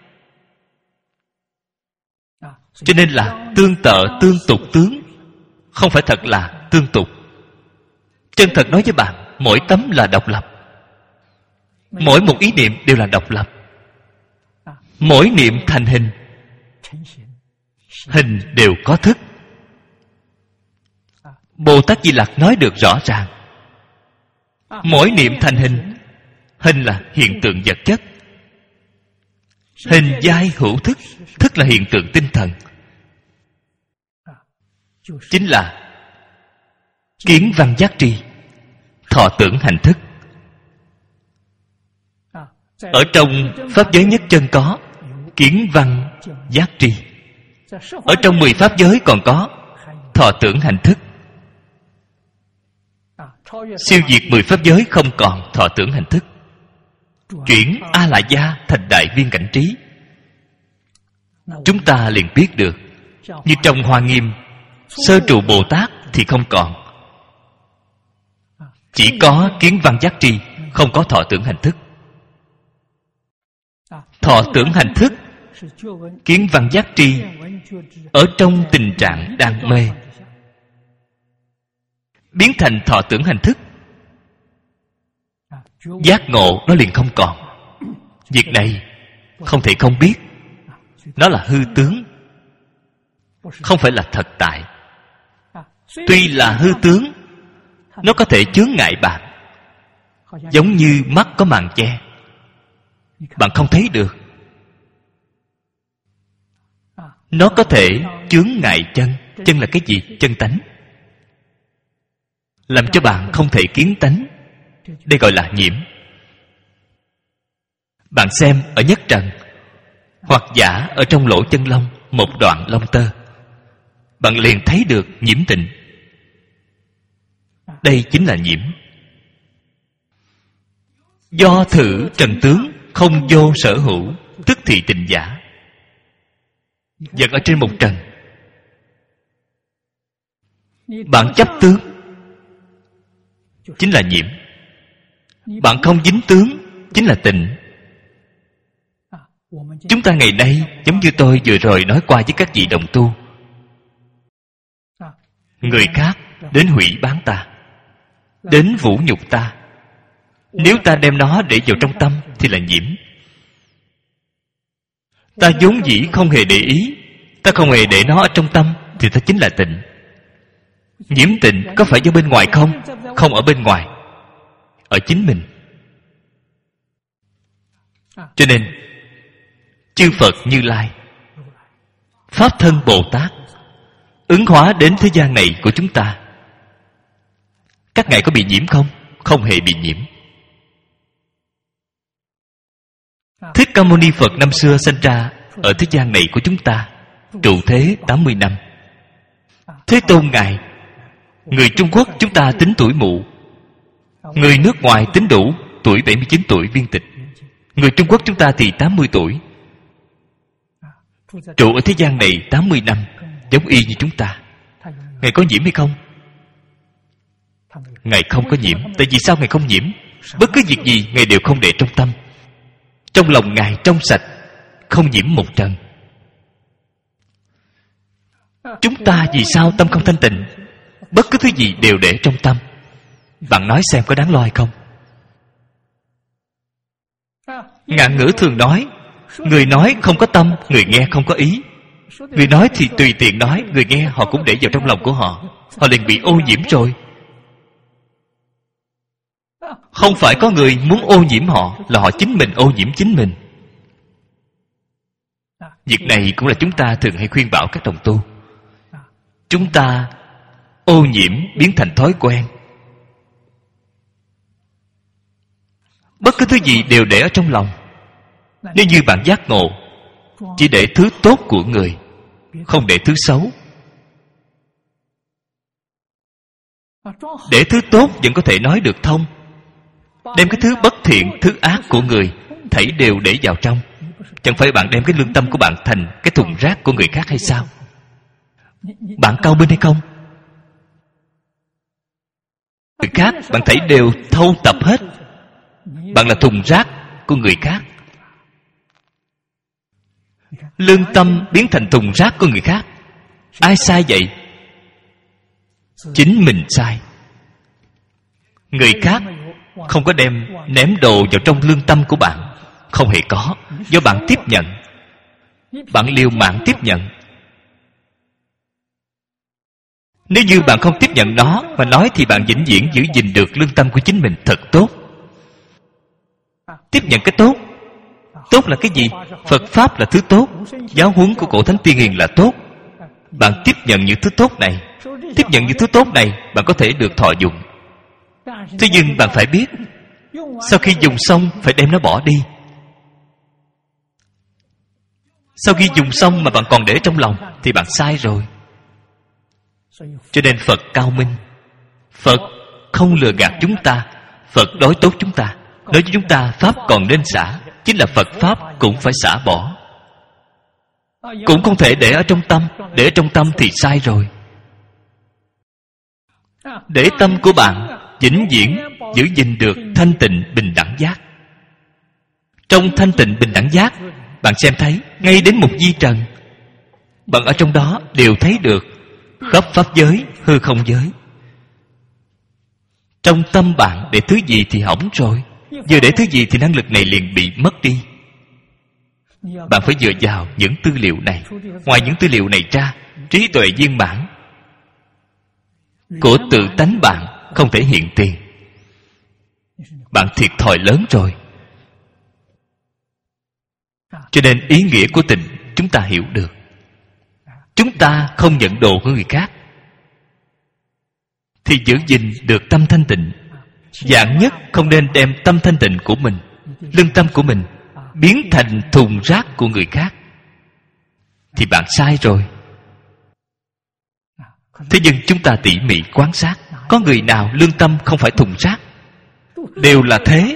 Cho nên là tương tự tương tục tướng, không phải thật là tương tục. Chân thật nói với bạn, mỗi tấm là độc lập, mỗi một ý niệm đều là độc lập. Mỗi niệm thành hình, hình đều có thức. Bồ Tát Di Lặc nói được rõ ràng. Mỗi niệm thành hình, hình là hiện tượng vật chất, hình giai hữu thức, thức là hiện tượng tinh thần, chính là kiến văn giác tri, thọ tưởng hành thức. Ở trong pháp giới nhất chân có kiến văn giác tri. Ở trong mười pháp giới còn có thọ tưởng hành thức. siêu diệt mười pháp giới, không còn thọ tưởng hành thức, chuyển A La Gia thành đại viên cảnh trí. Chúng ta liền biết được, như trong Hoa Nghiêm, Sơ trụ Bồ Tát thì không còn, chỉ có kiến văn giác tri, không có thọ tưởng hành thức. Thọ tưởng hành thức, kiến văn giác tri ở trong tình trạng đang mê, biến thành thọ tưởng hành thức, giác ngộ nó liền không còn. Việc này không thể không biết, nó là hư tướng, không phải là thật tại. Tuy là hư tướng, nó có thể chướng ngại bạn, giống như mắt có màn che, bạn không thấy được. Nó có thể chướng ngại chân. Chân là cái gì? Chân tánh, làm cho bạn không thể kiến tánh. Đây gọi là nhiễm. Bạn xem ở nhất trần, hoặc giả ở trong lỗ chân lông một đoạn lông tơ, bạn liền thấy được nhiễm tịnh. Đây chính là nhiễm. Do thử trần tướng không vô sở hữu, tức thì tịnh giả. Vẫn ở trên một trần, bạn chấp tướng chính là nhiễm. Bạn không dính tướng chính là tịnh. Chúng ta ngày nay, giống như tôi vừa rồi nói qua với các vị đồng tu, người khác đến hủy bán ta, đến vũ nhục ta, nếu ta đem nó để vào trong tâm thì là nhiễm. Ta vốn dĩ không hề để ý, ta không hề để nó ở trong tâm thì ta chính là tịnh. Nhiễm tịnh có phải do bên ngoài không? Không ở bên ngoài, ở chính mình. Cho nên chư Phật Như Lai, Pháp Thân Bồ Tát ứng hóa đến thế gian này của chúng ta, các ngài có bị nhiễm không? Không hề bị nhiễm. Thích Ca Mâu Ni Phật năm xưa sinh ra ở thế gian này của chúng ta, trụ thế tám mươi năm. Thế Tôn ngài, người Trung Quốc chúng ta tính tuổi mụ, người nước ngoài tính đủ tuổi bảy mươi chín tuổi viên tịch. Người Trung Quốc chúng ta thì tám mươi tuổi. Trụ ở thế gian này tám mươi năm, giống y như chúng ta. Ngài có nhiễm hay không? Ngài không có nhiễm. Tại vì sao Ngài không nhiễm? Bất cứ việc gì Ngài đều không để trong tâm. Trong lòng Ngài trong sạch, không nhiễm một trần. Chúng ta vì sao tâm không thanh tịnh? Bất cứ thứ gì đều để trong tâm. Bạn nói xem có đáng lo hay không? Ngạn ngữ thường nói, người nói không có tâm, người nghe không có ý. Người nói thì tùy tiện nói, người nghe họ cũng để vào trong lòng của họ, họ liền bị ô nhiễm rồi. Không phải có người muốn ô nhiễm họ, là họ chính mình ô nhiễm chính mình. Việc này cũng là chúng ta thường hay khuyên bảo các đồng tu. Chúng ta ô nhiễm biến thành thói quen. Bất cứ thứ gì đều để ở trong lòng. Nếu như bạn giác ngộ, chỉ để thứ tốt của người, không để thứ xấu. Để thứ tốt vẫn có thể nói được thông. Đem cái thứ bất thiện, thứ ác của người thảy đều để vào trong. Chẳng phải bạn đem cái lương tâm của bạn thành cái thùng rác của người khác hay sao? Bạn cao minh hay không? Người khác bạn thấy đều thâu tập hết. Bạn là thùng rác của người khác. Lương tâm biến thành thùng rác của người khác. Ai sai vậy? Chính mình sai. Người khác không có đem ném đồ vào trong lương tâm của bạn. Không hề có. Do bạn tiếp nhận. Bạn liều mạng tiếp nhận. Nếu như bạn không tiếp nhận nó mà nói thì bạn vĩnh viễn giữ gìn được lương tâm của chính mình thật tốt. Tiếp nhận cái tốt. Tốt là cái gì? Phật Pháp là thứ tốt. Giáo huấn của cổ Thánh Tiên Hiền là tốt. Bạn tiếp nhận những thứ tốt này. Tiếp nhận những thứ tốt này, bạn có thể được thọ dụng. Thế nhưng bạn phải biết, sau khi dùng xong phải đem nó bỏ đi. Sau khi dùng xong mà bạn còn để trong lòng thì bạn sai rồi. Cho nên Phật cao minh. Phật không lừa gạt chúng ta. Phật đối tốt chúng ta, nói với chúng ta pháp còn nên xả, chính là Phật pháp cũng phải xả bỏ. Cũng không thể để ở trong tâm. Để ở trong tâm thì sai rồi. Để tâm của bạn vĩnh viễn giữ gìn được thanh tịnh bình đẳng giác. Trong thanh tịnh bình đẳng giác, bạn xem thấy ngay đến một vi trần, bạn ở trong đó đều thấy được khắp pháp giới, hư không giới. Trong tâm bạn để thứ gì thì hỏng rồi. Vừa để thứ gì thì năng lực này liền bị mất đi. Bạn phải dựa vào những tư liệu này. Ngoài những tư liệu này ra, trí tuệ viên mãn của tự tánh bạn không thể hiện tiền. Bạn thiệt thòi lớn rồi. Cho nên ý nghĩa của tịnh chúng ta hiểu được. Chúng ta không nhận đồ của người khác thì giữ gìn được tâm thanh tịnh. Dạng nhất không nên đem tâm thanh tịnh của mình, lương tâm của mình biến thành thùng rác của người khác, thì bạn sai rồi. Thế nhưng chúng ta tỉ mỉ quan sát, có người nào lương tâm không phải thùng rác? Đều là thế.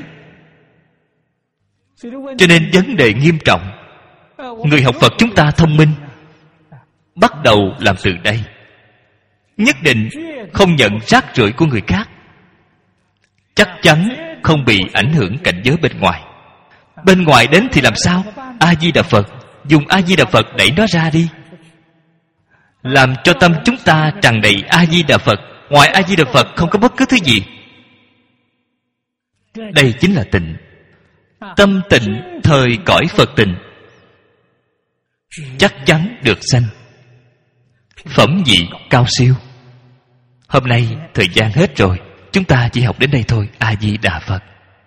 Cho nên vấn đề nghiêm trọng. Người học Phật chúng ta thông minh, bắt đầu làm từ đây. Nhất định không nhận rác rưởi của người khác, chắc chắn không bị ảnh hưởng cảnh giới bên ngoài. Bên ngoài đến thì làm sao? A-di-đà Phật, dùng A-di-đà Phật đẩy nó ra đi. Làm cho tâm chúng ta tràn đầy A-di-đà Phật. Ngoài A-di-đà Phật không có bất cứ thứ gì. Đây chính là tịnh. Tâm tịnh thời cõi Phật tịnh, chắc chắn được sanh. Phẩm vị cao siêu. Hôm nay thời gian hết rồi, chúng ta chỉ học đến đây thôi. A-di-đà Phật.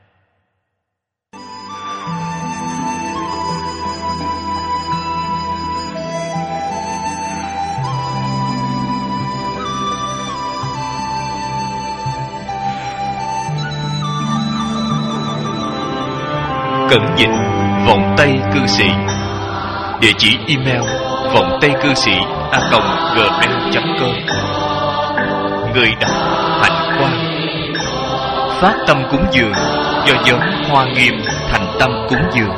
Cẩn dịch vọng tây cư sĩ. Địa chỉ email vọng tây cư sĩ a còng gmail chấm com. Người đọc Hạnh Quang. Phát tâm cúng dường do nhóm Hoa Nghiêm thành tâm cúng dường.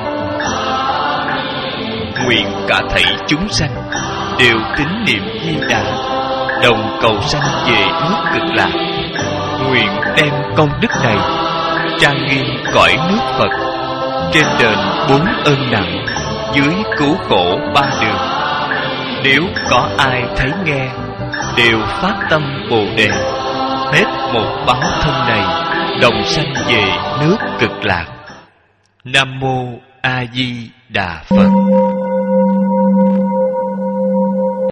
Nguyện cả thảy chúng sanh đều tín niệm Di Đà, đồng cầu sanh về nước Cực Lạc. Nguyện đem công đức này trang nghiêm cõi nước Phật, trên đền bốn ơn nặng, dưới cứu khổ ba đường. Nếu có ai thấy nghe, đều phát tâm Bồ Đề, hết một báo thân này, đồng sanh về nước Cực Lạc. Nam mô A Di Đà Phật.